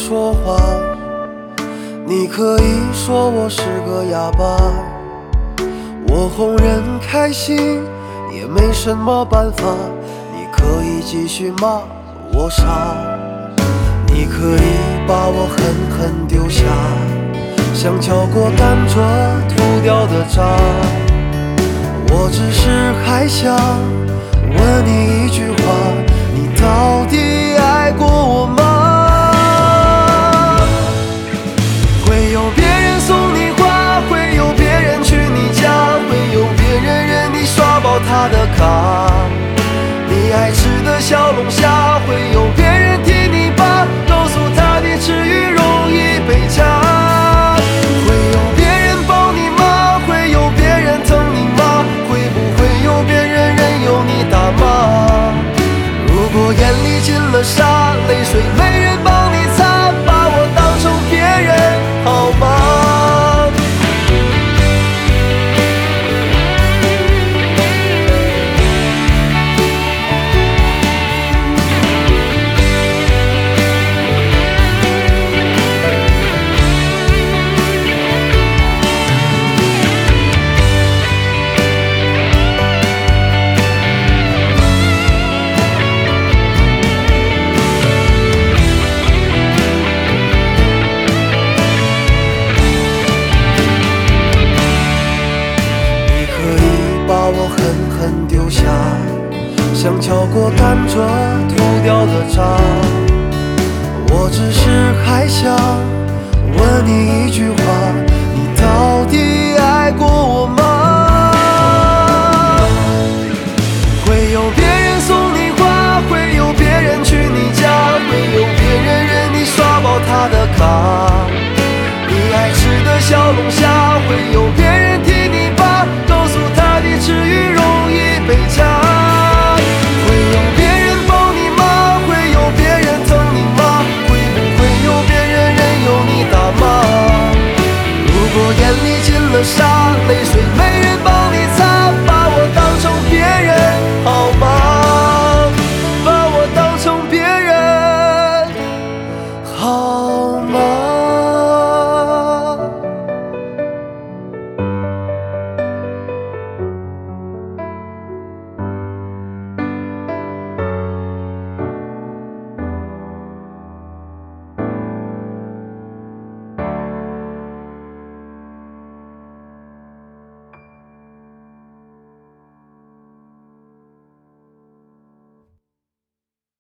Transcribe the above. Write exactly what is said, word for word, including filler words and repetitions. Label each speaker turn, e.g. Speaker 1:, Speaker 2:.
Speaker 1: 说话，你可以说我是个哑巴，我哄人开心也没什么办法。你可以继续骂我傻，你可以把我狠狠丢下，像敲过甘蔗吐掉的渣。我只是还想问你一句话，你到底爱过我吗？会有别人送你花，会有别人去你家，会有别人任你刷爆他的卡。你爱吃的小龙虾，会有别人替你拔，告诉他你吃鱼容易被掐。会有别人抱你吗？会有别人疼你吗？会不会有别人任由你打骂？如果眼里进了沙，泪水没人帮你擦，把我当成别人好吗？像敲过甘蔗吐掉的渣。我只是还想问你一句话，你到底爱过我